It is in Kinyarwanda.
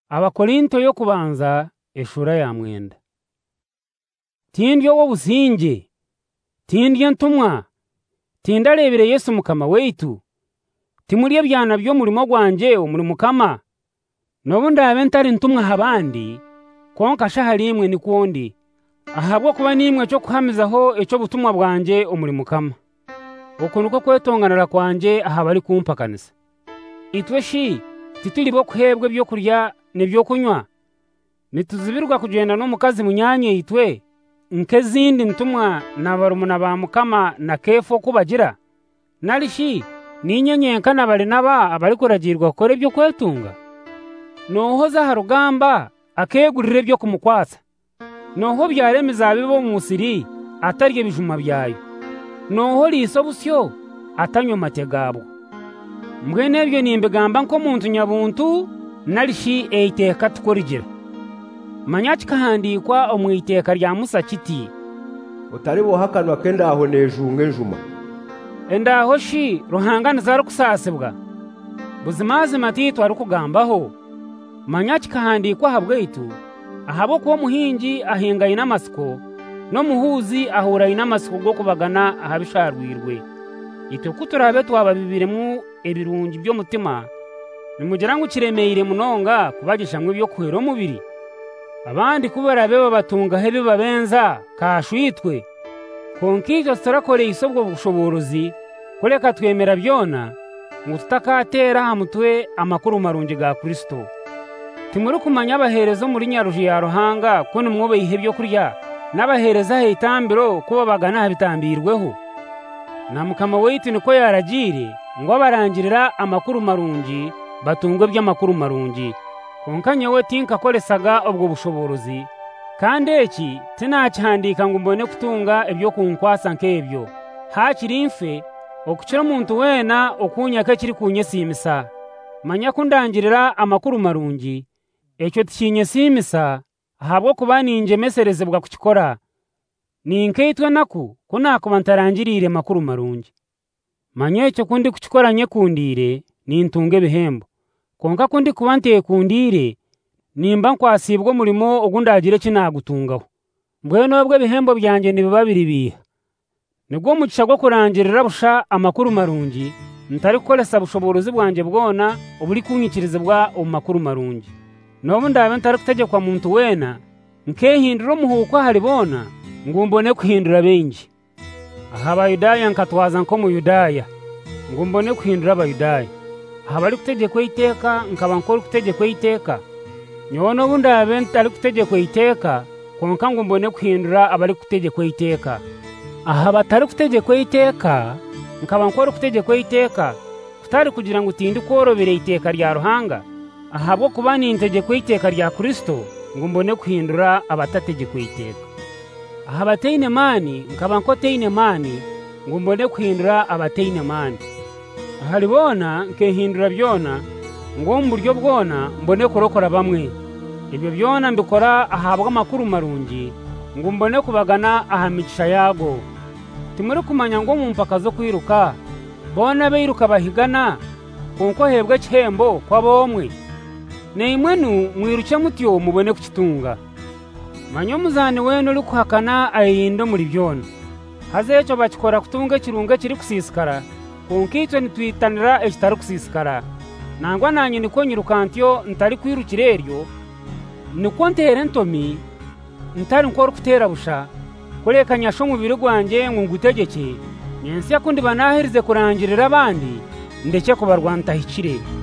Abakorinto yo kubanza eshura ya mwenda. Tindyo wo businge, tindyo ntumwa, tindarebere Yesu mukama weitu, timuriye byana byo murimo gwanje omuri mukama, nobundi abe ntari ntumwa habandi, konka shaharimwe ni kundi, ahabwo kuba nimwe cyo kuhamizaho eco butumwa bwanje omuri mukama. Okunuko kwetonganira kwanje ahabari kumpakanisa. Itwe shi tituli bo kuhebwe byo kurya nebyo kunywa, nituzibirwa kugenda no mukazi munyanye itwe nkezindi ntumwa nabarumuna ba mukama na kefo kubagira, nalishi ninyenyenka nabali naba abari kuragirwa kore byo kwetunga. Nohoza harugamba akegurire byo kumukwasa, noho byaremiza bibo mu musiri atarye bijuma byayo, noho liso busyo atanywa mategabo. Mbwene byo nimbegamba nko muntu nyabuntu nalishi eiteka tukorigira. Manyachi kahandikwa omwiteka rya Musa kiti, utari bohakanwa kenda aho nejunge njuma. Endaho shi ruhangana zaro kusasibwa, buzimazi matito ari kugambaho. Manyachi kahandikwa habweitu, ahabo ko muhingi ahinga inamasiko, no muhuzi ahura inamasiko go kubagana ahabisharwirwe. Ito kuturabe twababibiremu ebirungi byo mutima, nimugera ngo kiremeire munonga kubagishamwe byo kwero mubiri. Abandi kubera beba batunga hebe babenza kashwitwe, konkito turakore isobwo bushoborozi kureka twemera byona ngo tutakatera hamutwe amakuru marungi ga Kristo. Timuri kumanya abaherezo muri nyaruji ya ruhanga ko nimwobe ihe byo kurya n'abahereza hitambiro kuba bagana habitambirweho. Na mukama weitu niko yaragire ngo abarangirira amakuru marungi batungwe by'amakuru marungi. Konkanye we tinka kolesaga ubwo bushoborozi, kandi eki tinakihandika ngo mbone kutunga ebyo kunkwasa nkebyo. Hakiri imfe okucira muntu wena okunyaka kiri kunyesimisa. Manya kundangirira amakuru marungi, ekyo tikinyesimisa ahabwo kuba ninjemeserezebwa kukikora. Ninkeitwe naku kunakuba ntarangirire makuru marungi. Manya ekyo kundi kukikora nyekundire nintunga ebihembo. Konka kundi kuba ntekundire nimba nkwasibwo murimo ogundagire kinagutungaho. Mbwene obwo ebihembo byanje nibibabiri biha. Nibwo mugisha gwo kurangirira busha amakuru marungi, ntari kukolesa bushoborozi bwanje bwona oburi kunyikirizibwa omu makuru marungi. Nobundi abe ntari kutegekwa muntu wena nkehindura omuhuko hari bona ngo mbone kuhindura bengi. Aha Abayudaya nkatwaza nko mu Yudaya ngo mbone kuhindura Abayudaya. Aha bari kutegekwa iteka nkaba nkora kutegekwa iteka. Nyono bundi abe ntari kutegekwa iteka konka ngo mbone kuhindura abari kutegekwa iteka. Aha batari kutegekwa iteka nkaba nkora kutegekwa iteka, kutari kugira ngo tindi korobere iteka rya ruhanga, ahabwo kuba nintegekwa iteka rya Kristo ngo mbone kuhindura abatategekwa iteka. Aha bateine mani nkaba nkoteine mani ngo mbone kuhindura abateine mani. Aha libona nkehindura byona ngo mu buryo bwona mbone kurokora bamwe. Ibyo byona mbikora ahabwa amakuru marungi ngo mbone kubagana ahamicisha yago. Timuri kumanya ngo mu mpaka zo kwiruka bona beiruka bahigana konko hebwe kihembo kwa bomwe. Neimwenu mwiruke mutyo mubone kukitunga. Manyo muzani wenu uri kuhakana ayindo muri byona. Haze eco bakikora kutunga kirunga kiri kusisikara, konkitwe nitwitanira ekitari kusisikara. Nangwa nanye niko nyirukantyo ntari kwirukira eryo, niko ntere ntomi ntari nkora kutera busha, kureka nyasho mubiri gwanjye ngo ngutegeke, nyensi yakundi banahirize kurangirira abandi ndeke kubarwanta hikire.